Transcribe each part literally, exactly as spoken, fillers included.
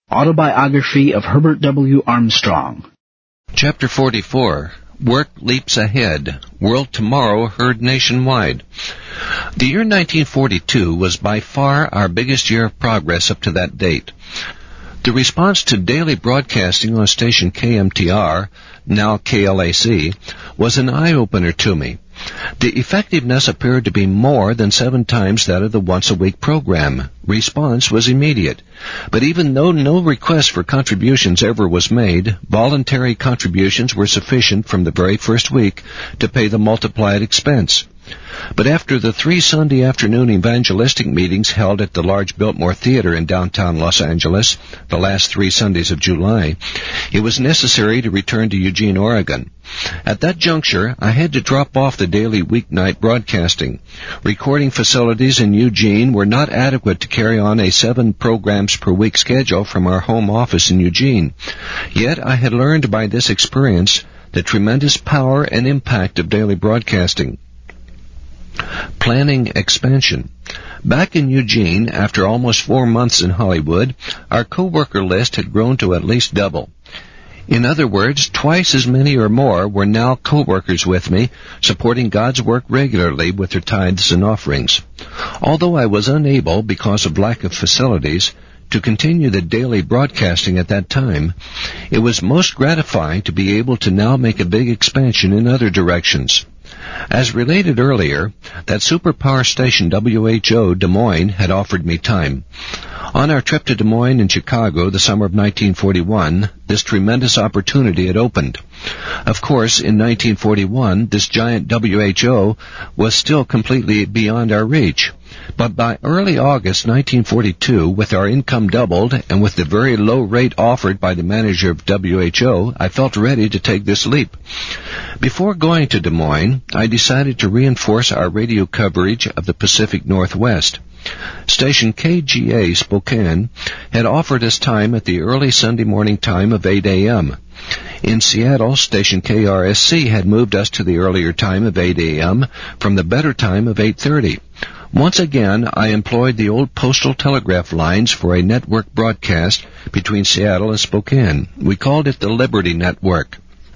Autobiography of Herbert W. Armstrong. Chapter forty-four. Work Leaps Ahead. World Tomorrow heard nationwide. The year nineteen forty-two was by far our biggest year of progress up to that date. The response to daily broadcasting on station K M T R, now K L A C, was an eye-opener to me. The effectiveness appeared to be more than seven times that of the once-a-week program. Response was immediate. But even though no request for contributions ever was made, voluntary contributions were sufficient from the very first week to pay the multiplied expense. But after the three Sunday afternoon evangelistic meetings held at the large Biltmore Theater in downtown Los Angeles, the last three Sundays of July, it was necessary to return to Eugene, Oregon. At that juncture, I had to drop off the daily weeknight broadcasting. Recording facilities in Eugene were not adequate to carry on a seven programs per week schedule from our home office in Eugene. Yet I had learned by this experience the tremendous power and impact of daily broadcasting. Planning expansion. Back in Eugene, after almost four months in Hollywood, our co-worker list had grown to at least double. In other words, twice as many or more were now co-workers with me, supporting God's work regularly with their tithes and offerings. Although I was unable, because of lack of facilities, to continue the daily broadcasting at that time, it was most gratifying to be able to now make a big expansion in other directions. As related earlier, that superpower station W H O Des Moines had offered me time. On our trip to Des Moines and Chicago the summer of nineteen forty-one, this tremendous opportunity had opened. Of course, in nineteen forty-one, this giant W H O was still completely beyond our reach. But by early August nineteen forty-two, with our income doubled and with the very low rate offered by the manager of W H O, I felt ready to take this leap. Before going to Des Moines, I decided to reinforce our radio coverage of the Pacific Northwest. Station K G A Spokane had offered us time at the early Sunday morning time of eight a.m. In Seattle, station K R S C had moved us to the earlier time of eight a.m. from the better time of eight thirty. Once again, I employed the old postal telegraph lines for a network broadcast between Seattle and Spokane. We called it the Liberty Network.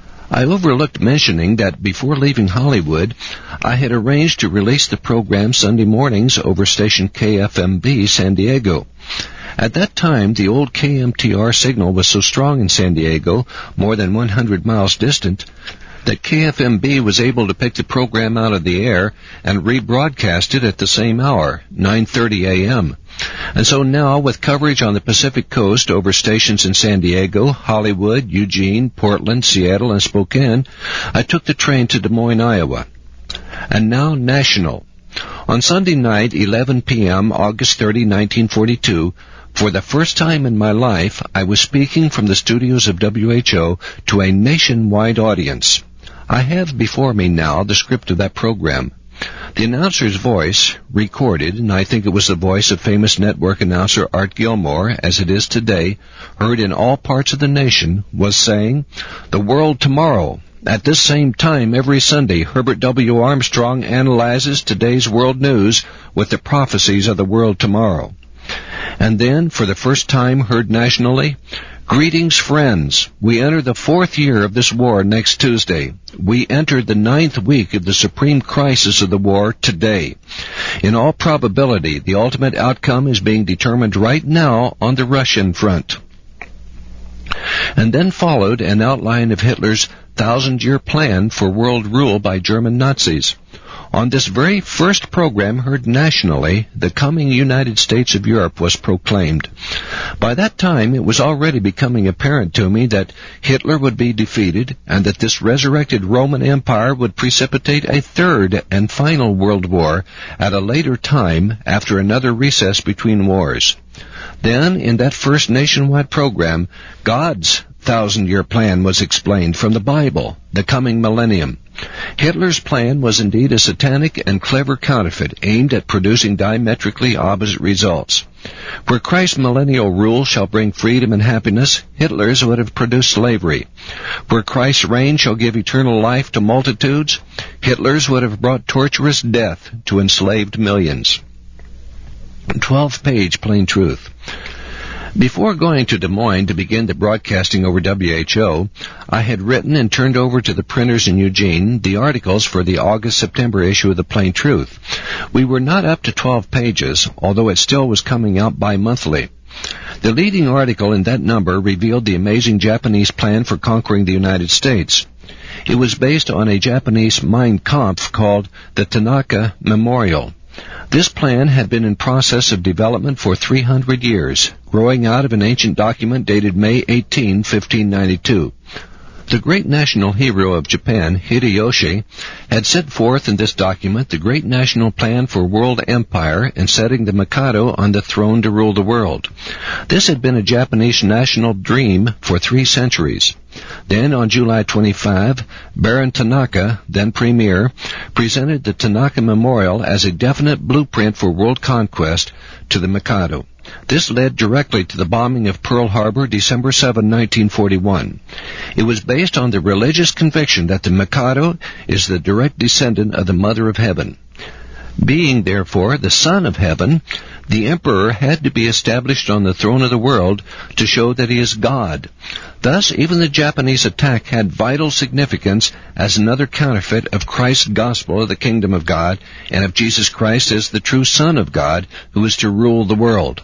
I overlooked mentioning that before leaving Hollywood, I had arranged to release the program Sunday mornings over station K F M B San Diego. At that time, the old K M T R signal was so strong in San Diego, more than one hundred miles distant, that K F M B was able to pick the program out of the air and rebroadcast it at the same hour, nine thirty a.m. And so now, with coverage on the Pacific Coast over stations in San Diego, Hollywood, Eugene, Portland, Seattle, and Spokane, I took the train to Des Moines, Iowa. And now national. On Sunday night, eleven p.m., August thirtieth, nineteen forty-two, for the first time in my life, I was speaking from the studios of W H O to a nationwide audience. I have before me now the script of that program. The announcer's voice, recorded, and I think it was the voice of famous network announcer Art Gilmore, as it is today, heard in all parts of the nation, was saying, "The world tomorrow. At this same time every Sunday, Herbert W. Armstrong analyzes today's world news with the prophecies of the world tomorrow." And then, for the first time heard nationally, "Greetings, friends. We enter the fourth year of this war next Tuesday. We enter the ninth week of the supreme crisis of the war today. In all probability, the ultimate outcome is being determined right now on the Russian front." And then followed an outline of Hitler's thousand-year plan for world rule by German Nazis. On this very first program heard nationally, the coming United States of Europe was proclaimed. By that time, it was already becoming apparent to me that Hitler would be defeated and that this resurrected Roman Empire would precipitate a third and final world war at a later time after another recess between wars. Then, in that first nationwide program, God's thousand-year plan was explained from the Bible, the coming millennium. Hitler's plan was indeed a satanic and clever counterfeit aimed at producing diametrically opposite results. Where Christ's millennial rule shall bring freedom and happiness, Hitler's would have produced slavery. Where Christ's reign shall give eternal life to multitudes, Hitler's would have brought torturous death to enslaved millions. twelve-page plain truth. Before going to Des Moines to begin the broadcasting over W H O, I had written and turned over to the printers in Eugene the articles for the August-September issue of The Plain Truth. We were not up to twelve pages, although it still was coming out bi-monthly. The leading article in that number revealed the amazing Japanese plan for conquering the United States. It was based on a Japanese Mein Kampf called the Tanaka Memorial. This plan had been in process of development for three hundred years, growing out of an ancient document dated May eighteenth, fifteen ninety-two. The great national hero of Japan, Hideyoshi, had set forth in this document the great national plan for world empire and setting the Mikado on the throne to rule the world. This had been a Japanese national dream for three centuries. Then, on July twenty-fifth, Baron Tanaka, then premier, presented the Tanaka Memorial as a definite blueprint for world conquest to the Mikado. This led directly to the bombing of Pearl Harbor, December seventh, nineteen forty-one. It was based on the religious conviction that the Mikado is the direct descendant of the Mother of Heaven. Being, therefore, the Son of Heaven, the Emperor had to be established on the throne of the world to show that he is God. Thus, even the Japanese attack had vital significance as another counterfeit of Christ's gospel of the kingdom of God and of Jesus Christ as the true Son of God who is to rule the world.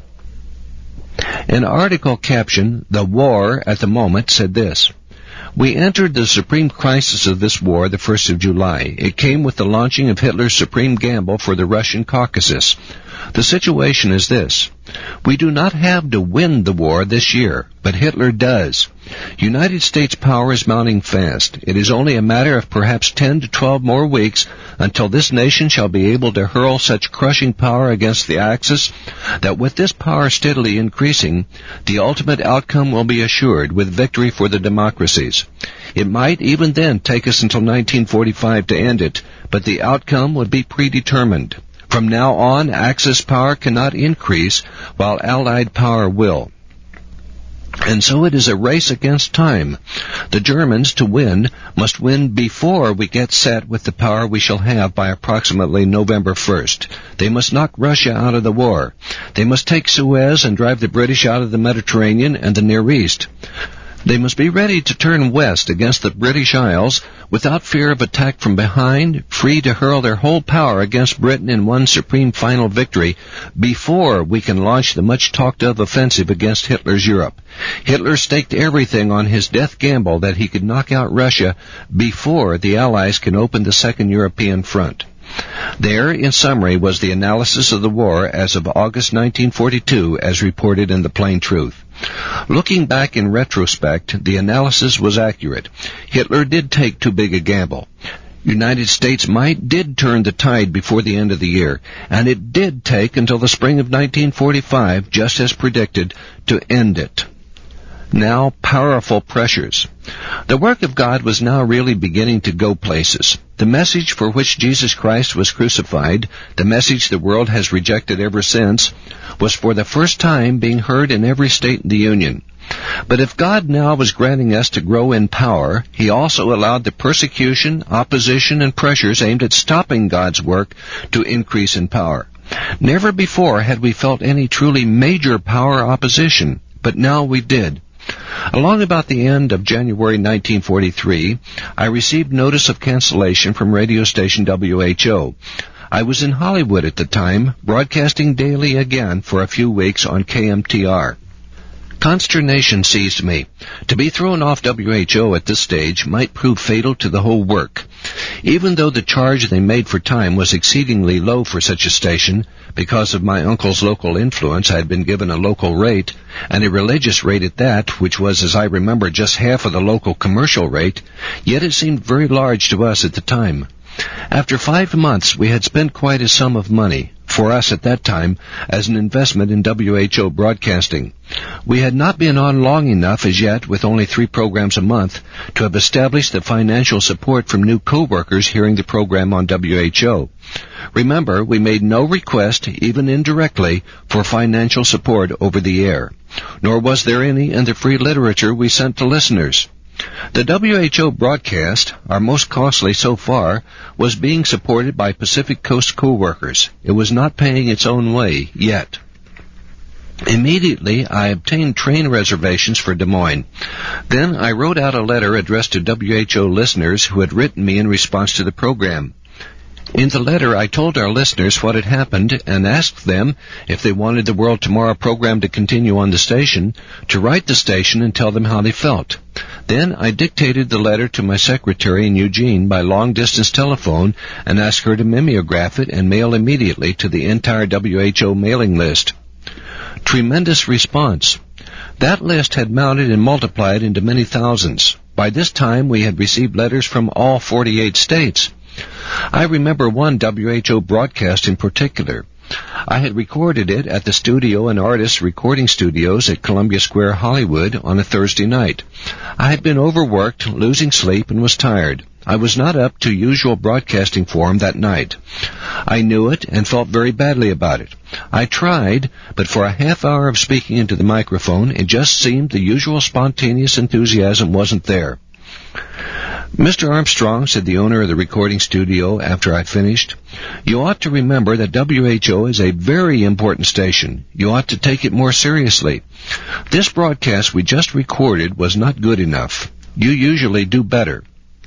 An article captioned, "The War at the Moment," said this: "We entered the supreme crisis of this war the first of July. It came with the launching of Hitler's supreme gamble for the Russian Caucasus. The situation is this. We do not have to win the war this year, but Hitler does. United States power is mounting fast. It is only a matter of perhaps ten to twelve more weeks until this nation shall be able to hurl such crushing power against the Axis that with this power steadily increasing, the ultimate outcome will be assured with victory for the democracies. It might even then take us until nineteen forty-five to end it, but the outcome would be predetermined. From now on, Axis power cannot increase, while Allied power will. And so it is a race against time. The Germans, to win, must win before we get set with the power we shall have by approximately November first. They must knock Russia out of the war. They must take Suez and drive the British out of the Mediterranean and the Near East. They must be ready to turn west against the British Isles without fear of attack from behind, free to hurl their whole power against Britain in one supreme final victory before we can launch the much-talked-of offensive against Hitler's Europe. Hitler staked everything on his death gamble that he could knock out Russia before the Allies can open the Second European Front. There, in summary, was the analysis of the war as of August nineteen forty-two, as reported in The Plain Truth. Looking back in retrospect, the analysis was accurate. Hitler did take too big a gamble. United States might did turn the tide before the end of the year, and it did take until the spring of nineteen forty-five, just as predicted, to end it. Now, powerful pressures. The work of God was now really beginning to go places. The message for which Jesus Christ was crucified, the message the world has rejected ever since, was for the first time being heard in every state in the Union. But if God now was granting us to grow in power, He also allowed the persecution, opposition, and pressures aimed at stopping God's work to increase in power. Never before had we felt any truly major power opposition, but now we did. Along about the end of January nineteen forty-three, I received notice of cancellation from radio station W H O. I was in Hollywood at the time, broadcasting daily again for a few weeks on K M T R. Consternation seized me. To be thrown off W H O at this stage might prove fatal to the whole work. Even though the charge they made for time was exceedingly low for such a station, because of my uncle's local influence I had been given a local rate, and a religious rate at that, which was, as I remember, just half of the local commercial rate, yet it seemed very large to us at the time. After five months, we had spent quite a sum of money, for us at that time, as an investment in W H O broadcasting. We had not been on long enough as yet, with only three programs a month, to have established the financial support from new co-workers hearing the program on W H O. Remember, we made no request, even indirectly, for financial support over the air, nor was there any in the free literature we sent to listeners. The W H O broadcast, our most costly so far, was being supported by Pacific Coast co-workers. It was not paying its own way yet. Immediately, I obtained train reservations for Des Moines. Then I wrote out a letter addressed to W H O listeners who had written me in response to the program. In the letter, I told our listeners what had happened and asked them if they wanted the World Tomorrow program to continue on the station, to write the station and tell them how they felt. Then I dictated the letter to my secretary in Eugene by long-distance telephone and asked her to mimeograph it and mail immediately to the entire W H O mailing list. Tremendous response. That list had mounted and multiplied into many thousands. By this time, we had received letters from all forty-eight states. I remember one W H O broadcast in particular. I had recorded it at the Studio and Artists Recording Studios at Columbia Square, Hollywood, on a Thursday night. I had been overworked, losing sleep, and was tired. I was not up to usual broadcasting form that night. I knew it and felt very badly about it. I tried, but for a half hour of speaking into the microphone, it just seemed the usual spontaneous enthusiasm wasn't there. Mister Armstrong, said the owner of the recording studio after I finished, you ought to remember that W H O is a very important station. You ought to take it more seriously. This broadcast we just recorded was not good enough. You usually do better.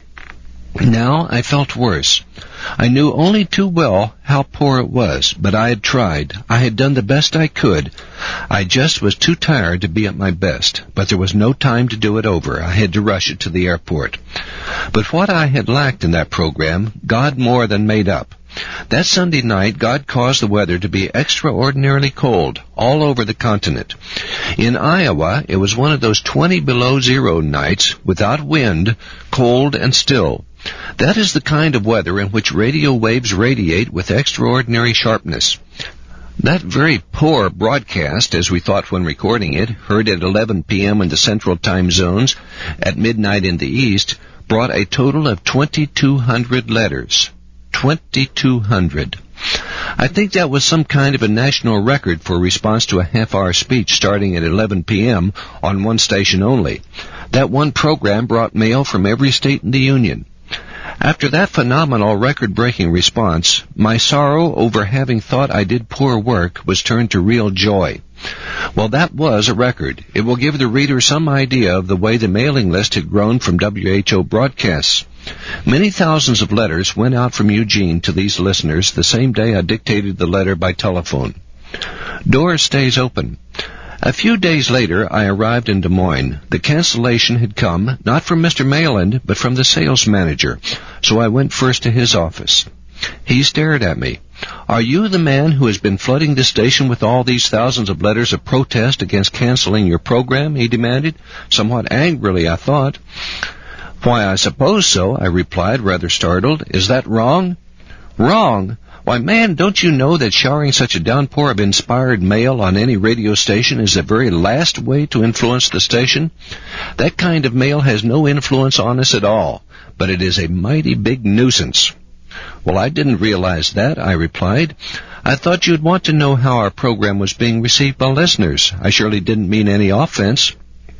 Now I felt worse. I knew only too well how poor it was, but I had tried. I had done the best I could. I just was too tired to be at my best, but there was no time to do it over. I had to rush it to the airport. But what I had lacked in that program, God more than made up. That Sunday night, God caused the weather to be extraordinarily cold all over the continent. In Iowa, it was one of those twenty below zero nights, without wind, cold and still. That is the kind of weather in which radio waves radiate with extraordinary sharpness. That very poor broadcast, as we thought when recording it, heard at eleven p.m. in the central time zones, at midnight in the east, brought a total of twenty-two hundred letters. twenty-two hundred. I think that was some kind of a national record for response to a half-hour speech starting at eleven p.m. on one station only. That one program brought mail from every state in the Union. After that phenomenal record-breaking response, my sorrow over having thought I did poor work was turned to real joy. Well, that was a record. It will give the reader some idea of the way the mailing list had grown from W H O broadcasts. Many thousands of letters went out from Eugene to these listeners the same day I dictated the letter by telephone. Door stays open. A few days later, I arrived in Des Moines. The cancellation had come, not from Mister Mayland, but from the sales manager, so I went first to his office. He stared at me. Are you the man who has been flooding the station with all these thousands of letters of protest against canceling your program? He demanded, somewhat angrily, I thought. Why, I suppose so, I replied, rather startled. Is that wrong? Wrong? Why, man, don't you know that showering such a downpour of inspired mail on any radio station is the very last way to influence the station? That kind of mail has no influence on us at all, but it is a mighty big nuisance. Well, I didn't realize that, I replied. I thought you'd want to know how our program was being received by listeners. I surely didn't mean any offense.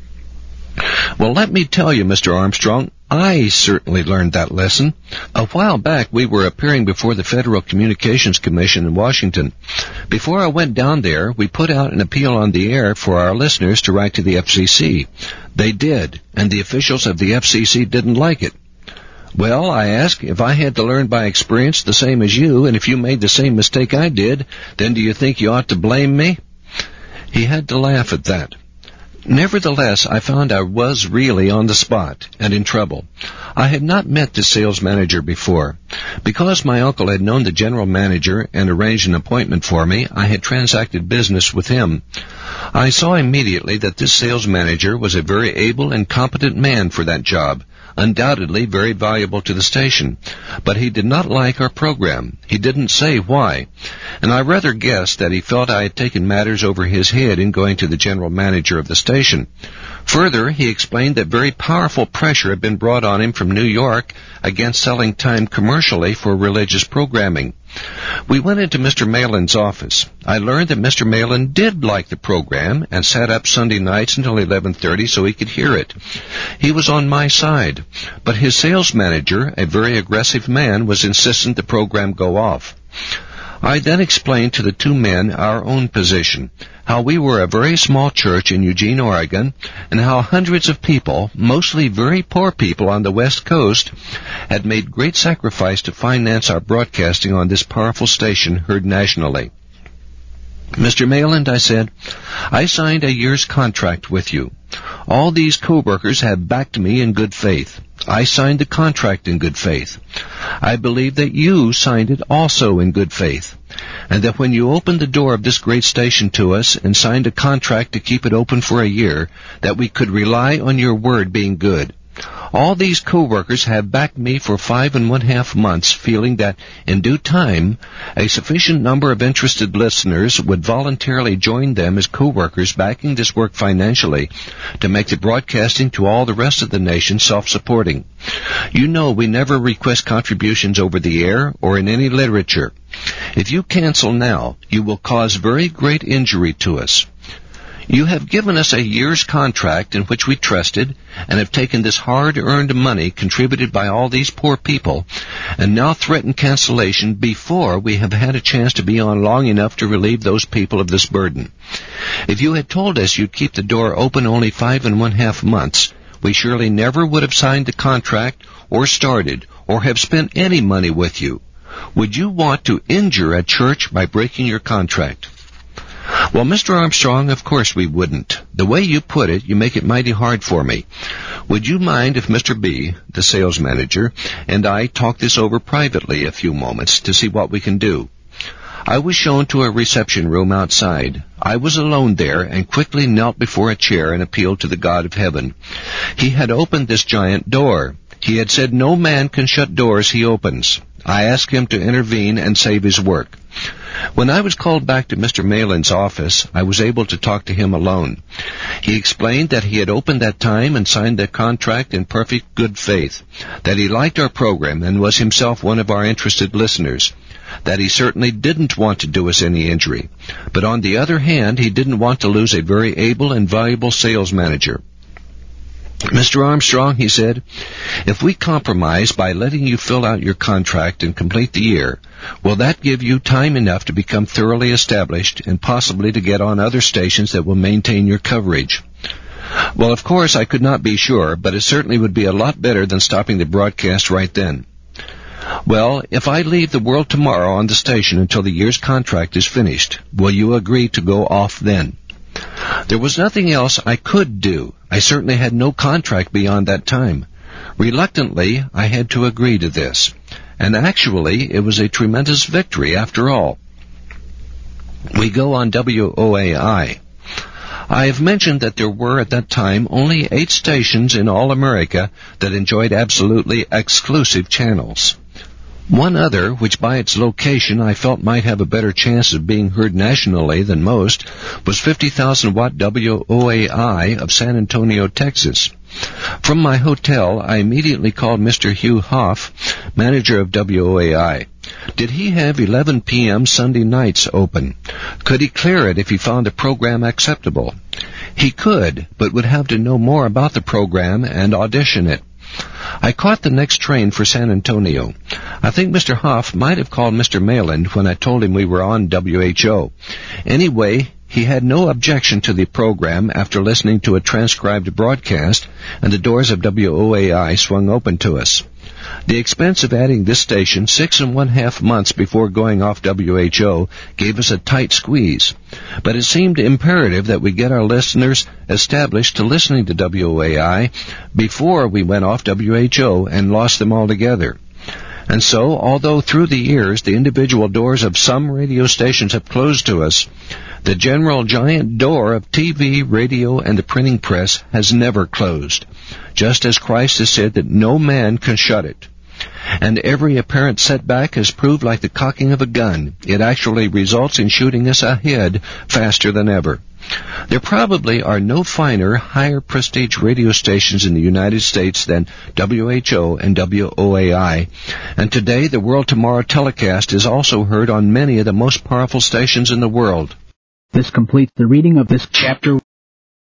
Well, let me tell you, Mister Armstrong, I certainly learned that lesson. A while back, we were appearing before the Federal Communications Commission in Washington. Before I went down there, we put out an appeal on the air for our listeners to write to the F C C. They did, and the officials of the F C C didn't like it. Well, I asked, if I had to learn by experience the same as you, and if you made the same mistake I did, then do you think you ought to blame me? He had to laugh at that. Nevertheless, I found I was really on the spot and in trouble. I had not met the sales manager before. Because my uncle had known the general manager and arranged an appointment for me, I had transacted business with him. I saw immediately that this sales manager was a very able and competent man for that job, undoubtedly very valuable to the station. But he did not like our program. He didn't say why, and I rather guessed that he felt I had taken matters over his head in going to the general manager of the station. Further, he explained that very powerful pressure had been brought on him from New York against selling time commercially for religious programming. We went into Mister Mayland's office. I learned that Mister Mayland did like the program and sat up Sunday nights until eleven thirty so he could hear it. He was on my side, but his sales manager, a very aggressive man, was insistent the program go off. I then explained to the two men our own position. how we were a very small church in Eugene, Oregon, and how hundreds of people, mostly very poor people on the West Coast, had made great sacrifice to finance our broadcasting on this powerful station heard nationally. Mister Mayland, I said, I signed a year's contract with you. All these co-workers have backed me in good faith. I signed the contract in good faith. I believe that you signed it also in good faith, and that when you opened the door of this great station to us and signed a contract to keep it open for a year, that we could rely on your word being good. All these co-workers have backed me for five and one-half months, feeling that in due time a sufficient number of interested listeners would voluntarily join them as co-workers backing this work financially to make the broadcasting to all the rest of the nation self-supporting. You know we never request contributions over the air or in any literature. If you cancel now, you will cause very great injury to us. You have given us a year's contract in which we trusted and have taken this hard-earned money contributed by all these poor people and now threaten cancellation before we have had a chance to be on long enough to relieve those people of this burden. If you had told us you'd keep the door open only five and one-half months, we surely never would have signed the contract or started or have spent any money with you. Would you want to injure a church by breaking your contract? Well, Mister Armstrong, of course we wouldn't. The way you put it, you make it mighty hard for me. Would you mind if Mister B, the sales manager, and I talk this over privately a few moments to see what we can do? I was shown to a reception room outside. I was alone there and quickly knelt before a chair and appealed to the God of heaven. He had opened this giant door. He had said no man can shut doors he opens. I asked him to intervene and save his work. When I was called back to Mister Mayland's office, I was able to talk to him alone. He explained that he had opened that time and signed the contract in perfect good faith, that he liked our program and was himself one of our interested listeners, that he certainly didn't want to do us any injury, but on the other hand, he didn't want to lose a very able and valuable sales manager. Mister Armstrong, he said, if we compromise by letting you fill out your contract and complete the year, will that give you time enough to become thoroughly established and possibly to get on other stations that will maintain your coverage? Well, of course, I could not be sure, but it certainly would be a lot better than stopping the broadcast right then. Well, if I leave the world tomorrow on the station until the year's contract is finished, will you agree to go off then? There was nothing else I could do. I certainly had no contract beyond that time. Reluctantly, I had to agree to this. And actually, it was a tremendous victory after all. We go on W O A I. I have mentioned that there were at that time only eight stations in all America that enjoyed absolutely exclusive channels. One other, which by its location I felt might have a better chance of being heard nationally than most, was fifty thousand watt W O A I of San Antonio, Texas. From my hotel, I immediately called Mister Hugh Hoff, manager of W O A I. Did he have eleven p.m. Sunday nights open? Could he clear it if he found the program acceptable? He could, but would have to know more about the program and audition it. I caught the next train for San Antonio. I think Mister Hoff might have called Mister Mayland when I told him we were on W H O. Anyway, he had no objection to the program after listening to a transcribed broadcast, and the doors of W O A I swung open to us. The expense of adding this station six and one-half months before going off W H O gave us a tight squeeze, but it seemed imperative that we get our listeners established to listening to W O A I before we went off W H O and lost them altogether. And so, although through the years the individual doors of some radio stations have closed to us, the general giant door of T V, radio, and the printing press has never closed, just as Christ has said that no man can shut it. And every apparent setback has proved like the cocking of a gun. It actually results in shooting us ahead faster than ever. There probably are no finer, higher prestige radio stations in the United States than W H O and W O A I, and today the World Tomorrow telecast is also heard on many of the most powerful stations in the world. This completes the reading of this chapter.